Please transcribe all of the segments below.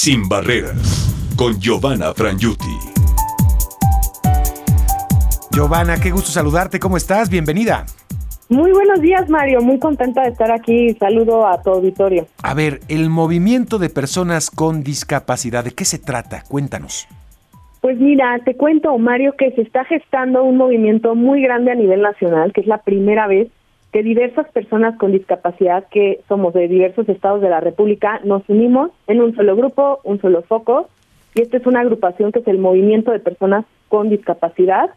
Sin Barreras, con Giovanna Frangiuti. Giovanna, qué gusto saludarte, ¿cómo estás? Bienvenida. Muy buenos días, Mario, muy contenta de estar aquí. Saludo a tu auditorio. A ver, el movimiento de personas con discapacidad, ¿de qué se trata? Cuéntanos. Pues mira, te cuento, Mario, que se está gestando un movimiento muy grande a nivel nacional, que es la primera vez que diversas personas con discapacidad, que somos de diversos estados de la República, nos unimos en un solo grupo, un solo foco, y esta es una agrupación que es el Movimiento de Personas con Discapacidad.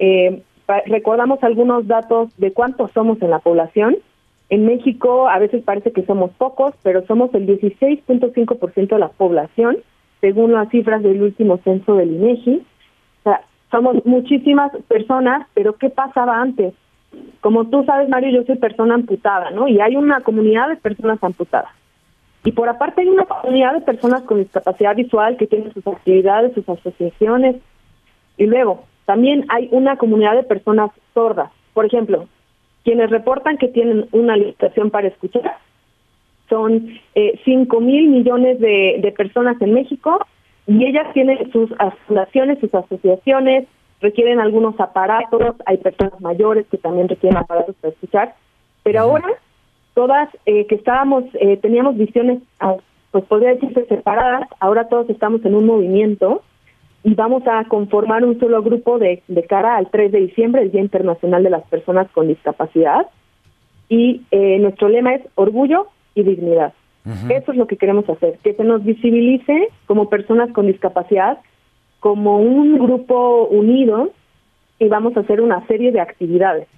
Recordamos algunos datos de cuántos somos en la población. En México a veces parece que somos pocos, pero somos el 16.5% de la población, según las cifras del último censo del INEGI. O sea, somos muchísimas personas, pero ¿qué pasaba antes? Como tú sabes, Mario, yo soy persona amputada, ¿no? Y hay una comunidad de personas amputadas. Y por aparte hay una comunidad de personas con discapacidad visual que tienen sus actividades, sus asociaciones. Y luego, también hay una comunidad de personas sordas. Por ejemplo, quienes reportan que tienen una limitación para escuchar son 5,000 millones de personas en México, y ellas tienen sus fundaciones, sus asociaciones, requieren algunos aparatos, hay personas mayores que también requieren aparatos para escuchar, pero ahora todas que teníamos visiones, pues podría decirse separadas, ahora todos estamos en un movimiento y vamos a conformar un solo grupo de cara al 3 de diciembre, el Día Internacional de las Personas con Discapacidad, y nuestro lema es orgullo y dignidad. Eso es lo que queremos hacer, que se nos visibilice como personas con discapacidad, como un grupo unido, y vamos a hacer una serie de actividades.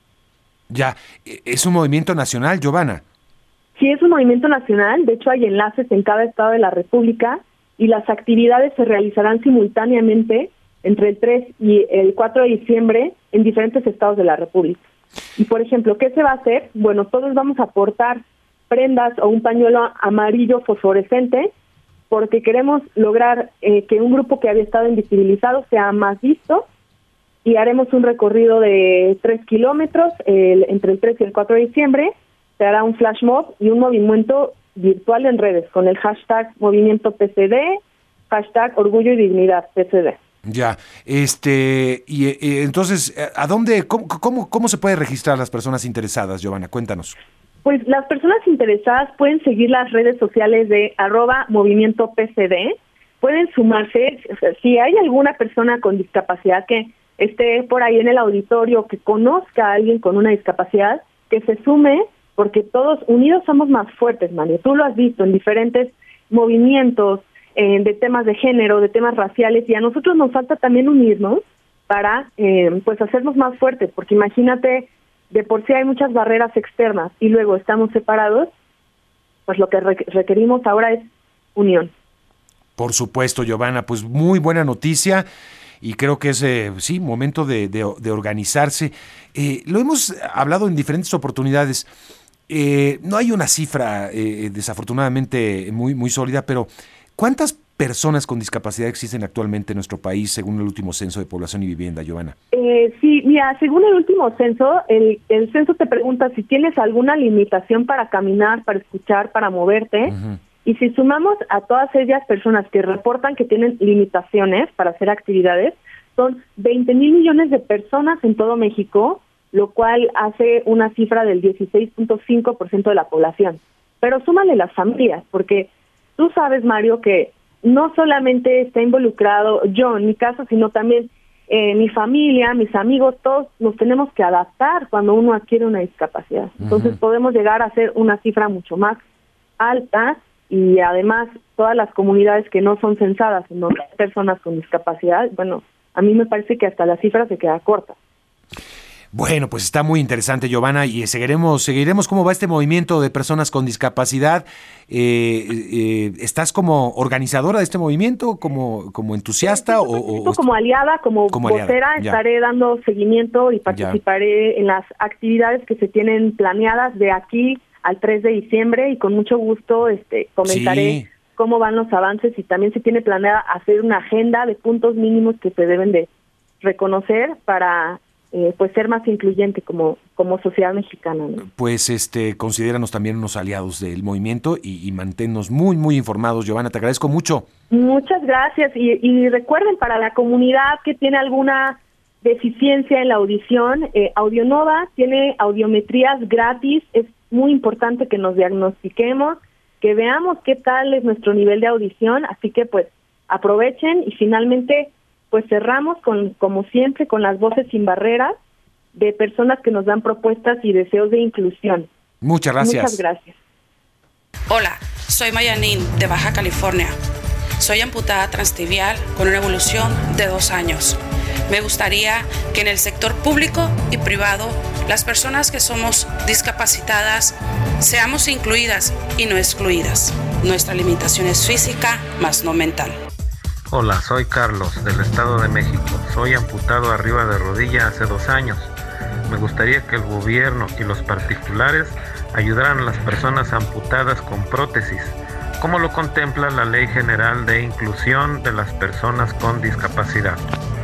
Ya, ¿es un movimiento nacional, Giovanna? Sí, es un movimiento nacional. De hecho, hay enlaces en cada estado de la República, y las actividades se realizarán simultáneamente entre el 3 y el 4 de diciembre en diferentes estados de la República. Y, por ejemplo, ¿qué se va a hacer? Bueno, todos vamos a aportar prendas o un pañuelo amarillo fosforescente, porque queremos lograr que un grupo que había estado invisibilizado sea más visto, y haremos un recorrido de 3 kilómetros entre el 3 y el 4 de diciembre. Se hará un flash mob y un movimiento virtual en redes con el hashtag Movimiento PCD, hashtag Orgullo y Dignidad PCD. Ya, y entonces, ¿a dónde, cómo se puede registrar las personas interesadas, Giovanna? Cuéntanos. Pues las personas interesadas pueden seguir las redes sociales de @Movimiento PCD, pueden sumarse. O sea, si hay alguna persona con discapacidad que esté por ahí en el auditorio, que conozca a alguien con una discapacidad, que se sume, porque todos unidos somos más fuertes, Mario. Tú lo has visto en diferentes movimientos de temas de género, de temas raciales, y a nosotros nos falta también unirnos para pues hacernos más fuertes, porque imagínate, de por sí hay muchas barreras externas y luego estamos separados, pues lo que requerimos ahora es unión. Por supuesto, Giovanna, pues muy buena noticia, y creo que es, sí, momento de organizarse. Lo hemos hablado en diferentes oportunidades. No hay una cifra, desafortunadamente, muy sólida, pero ¿cuántas personas con discapacidad existen actualmente en nuestro país, según el último censo de población y vivienda, Giovanna? Sí, mira, según el último censo, el censo te pregunta si tienes alguna limitación para caminar, para escuchar, para moverte. Y si sumamos a todas ellas personas que reportan que tienen limitaciones para hacer actividades, son 20,000 millones de personas en todo México, lo cual hace una cifra del 16.5% de la población. Pero súmale las familias, porque tú sabes, Mario, que no solamente está involucrado yo en mi caso, sino también mi familia, mis amigos, todos nos tenemos que adaptar cuando uno adquiere una discapacidad. Entonces podemos llegar a hacer una cifra mucho más alta, y además todas las comunidades que no son censadas, en donde hay personas con discapacidad, bueno, a mí me parece que hasta la cifra se queda corta. Bueno, pues está muy interesante, Giovanna, y seguiremos cómo va este movimiento de personas con discapacidad. ¿Estás como organizadora de este movimiento, como entusiasta? Como aliada, como vocera, estaré dando seguimiento y participaré en las actividades que se tienen planeadas de aquí al 3 de diciembre, y con mucho gusto comentaré cómo van los avances, y también se tiene planeada hacer una agenda de puntos mínimos que se deben de reconocer para pues ser más incluyente como sociedad mexicana, ¿no? Pues considéranos también unos aliados del movimiento y manténnos muy, muy informados. Giovanna, te agradezco mucho. Muchas gracias y recuerden, para la comunidad que tiene alguna deficiencia en la audición, Audionova tiene audiometrías gratis. Es muy importante que nos diagnostiquemos, que veamos qué tal es nuestro nivel de audición, así que pues aprovechen y finalmente pues cerramos como siempre con las voces sin barreras de personas que nos dan propuestas y deseos de inclusión. Muchas gracias. Muchas gracias. Hola, soy Mayanín de Baja California. Soy amputada transtibial con una evolución de 2 años. Me gustaría que en el sector público y privado las personas que somos discapacitadas seamos incluidas y no excluidas. Nuestra limitación es física, más no mental. Hola, soy Carlos, del Estado de México. Soy amputado arriba de rodilla hace 2 años. Me gustaría que el gobierno y los particulares ayudaran a las personas amputadas con prótesis, como lo contempla la Ley General de Inclusión de las Personas con Discapacidad.